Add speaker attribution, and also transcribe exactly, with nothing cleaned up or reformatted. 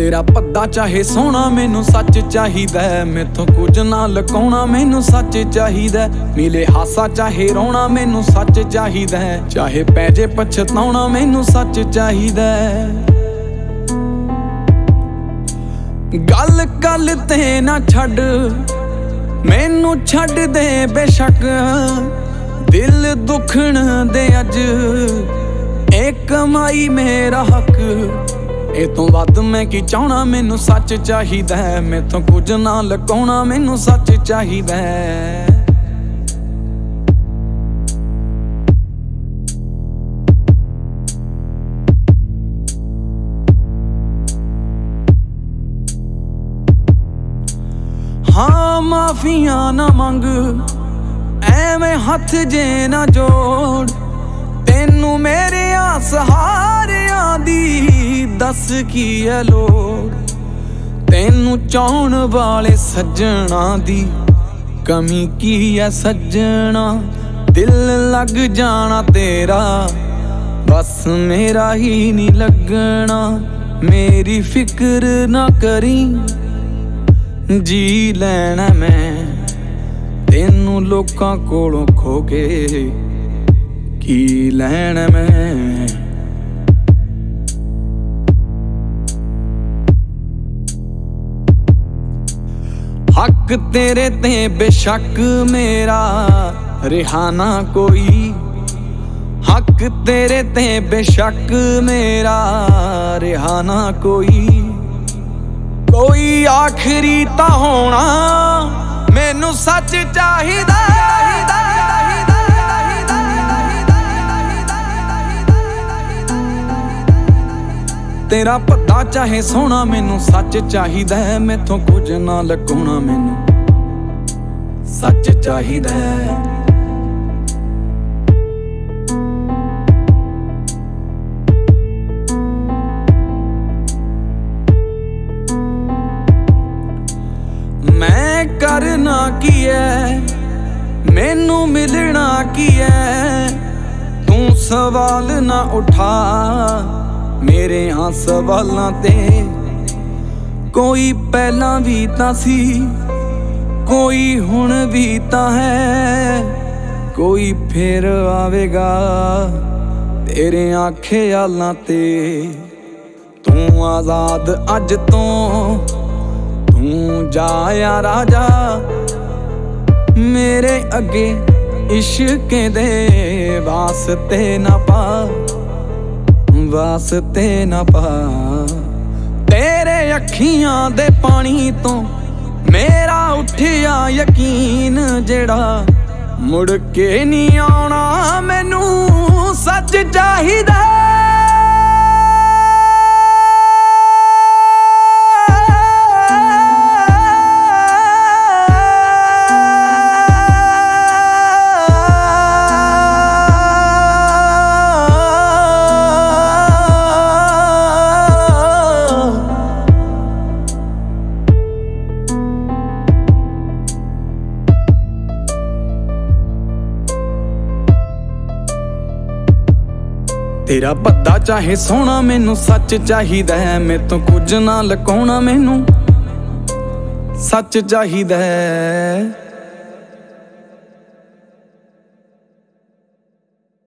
Speaker 1: तेरा भद्दा चाहे सोहना मैनू सच चाहिदा है, मैथों कुछ ना लुकाउणा मैनू सच चाहिदा है। मिले हासा चाहे रोना मैनू सच चाहिदा है, चाहे पै जे पछताउणा मैनू सच चाहिदा है। गल गल ते ना छड्ड मैनू छड्ड दे बेशक, दिल दुखण दे अज ए कमाई मेरा हक। ए तो वध मैं की चाहना मैनू सच चाहिदा है, मैथों कुछ ना लुकाउणा मैनू सच चाहिदा है। हाँ माफियां ना मंग एवें हथ जे ना जोड़, तेनू मेरे सहारियां दी दस की है लोड़। तेनू चाहण वाले सज्जणा दी कमी की है सज्जणा, दिल लग जाना तेरा बस मेरा ही नहीं लगना। मेरी फिक्र ना करी जी लैना मैं, तेनू लोकां कोलों खो के की लैना मैं। हक तेरे ते बेशक मेरा रिहाना कोई, हक तेरे ते बेशक मेरा रिहाना कोई। कोई आखिरी ता होना मैनू सच चाहिदा, तेरा भद्दा चाहे सोहना मैनू सच चाहिदा है, मैथों कुछ ना लुकाउणा मैनू सच चाहिदा है। मैं करना की है मैनू मिलना की है, तू सवाल ना उठा मेरे हाँ सवालां ते। कोई पहला भी तां सी कोई हुण भी तां है, कोई फिर आवेगा तेरे आखे आलां ते। तू आजाद अज तो तू जाया राजा, मेरे अगे इश्क दे वास्ते ना पा वास्ते ना पा। तेरे अखियां दे पानी तो मेरा उठिया यकीन, जेड़ा मुड़ के नहीं आना मैनू सच चाहिदा। तेरा भद्दा चाहे सोहना मैनू सच चाहिदा है, मैथों कुछ ना लुकाउणा मैनू सच चाहिदा है।